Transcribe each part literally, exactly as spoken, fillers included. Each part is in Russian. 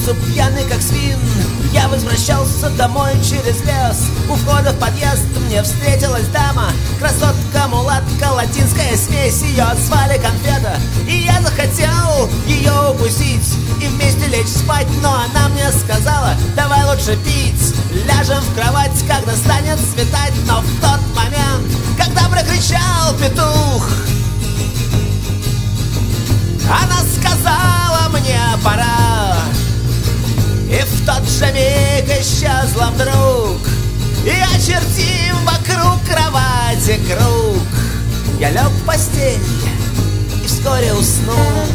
улицу пьяный как свин. Я возвращался домой через лес. У входа в подъезд мне встретилась дама. Красотка, мулатка, латинская смесь. Ее звали Конфета, и я захотел ее укусить и вместе лечь спать. Но она мне сказала: давай лучше пить, ляжем в кровать, когда станет светать. Но в тот момент, когда прокричал петух, она сказала мне: пора. И в тот же миг исчезла вдруг, и очертим вокруг кровати круг. Я лег в постель и вскоре уснул.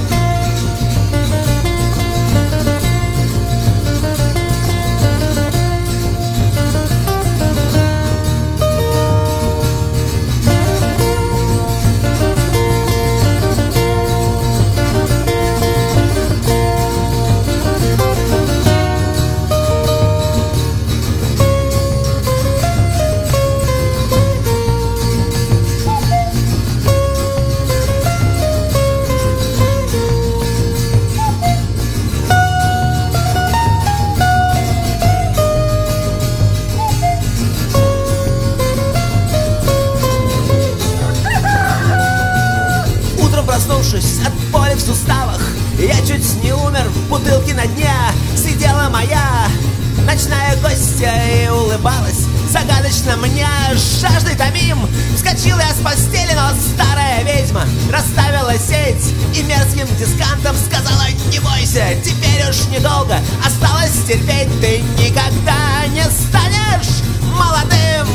Проснувшись от боли в суставах, я чуть не умер. В бутылке на дне сидела моя ночная гостья и улыбалась загадочно мне. Жаждой томим, вскочил я с постели, но старая ведьма расставила сеть и мерзким дискантом сказала: не бойся, теперь уж недолго осталось терпеть. Ты никогда не станешь молодым.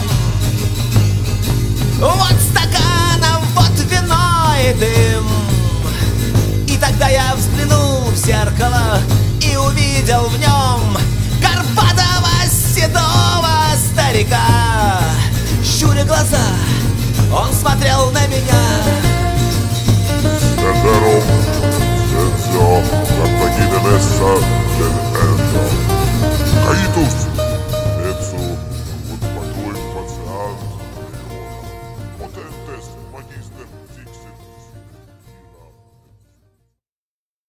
Вот стаканом, вот вино и дым. И тогда я взглянул в зеркало и увидел в нем горбатого седого старика. Щуря глаза, он смотрел на меня.